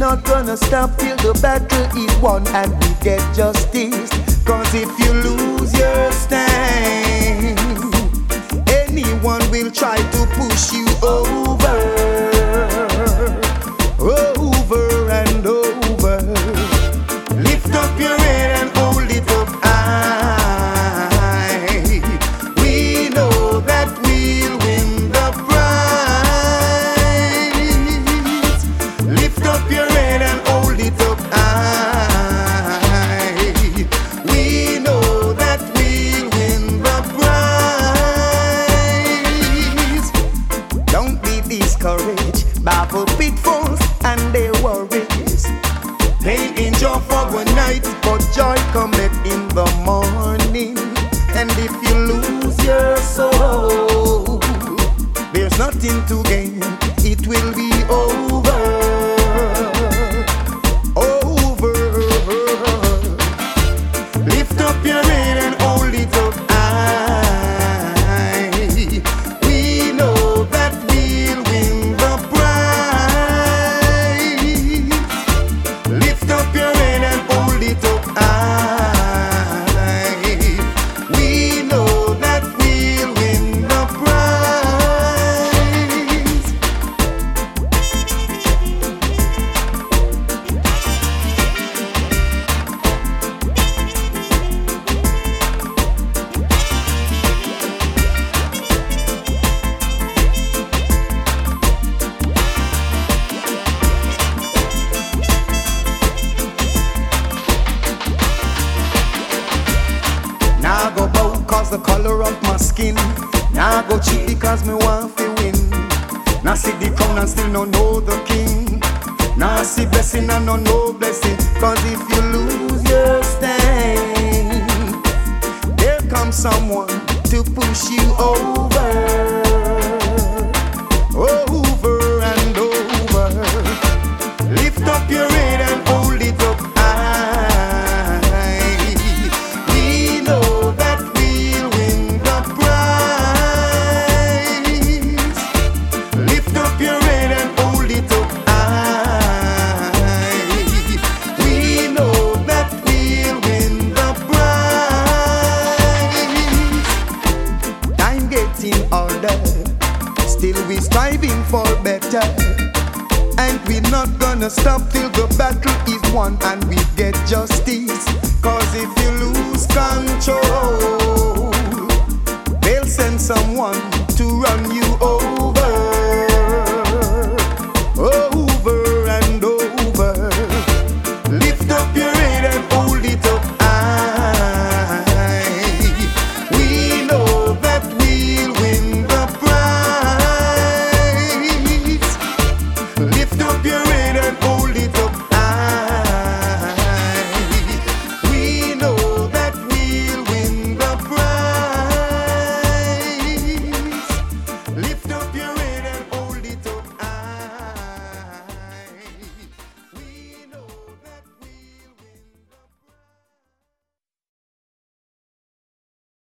not gonna stop till the battle is won and we get justice. Cause if you lose your stand, anyone will try to push you over, over and over. Lift up your head and hold it up high. We know that we'll win the prize. Lift up your head and hold it up high. We know that we'll win the prize. Don't be discouraged by the pitfalls and their worries. Pain endure for one night, but joy cometh in the morning. And if you lose your soul, there's nothing to gain, it will be over, over. Lift up your head and hold it up high. We know that we'll win the prize. Lift up your head and hold it up high. We know that we'll win the prize. Now I go bow cause the color of my skin. Now I go cheat because me want to win. Now see the crown and still no know the king. Now I see blessing and no know blessing. Cause if you lose your stand, there comes someone to push you over, over and over. Lift up your head and hold it up high. We know that we'll win the prize. Lift up your head and hold it up high. We know that we'll win the prize. Time getting older, still we striving for better. And we're not gonna stop till the battle is won and we get justice. Cause if you lose control, they'll send someone to run you over.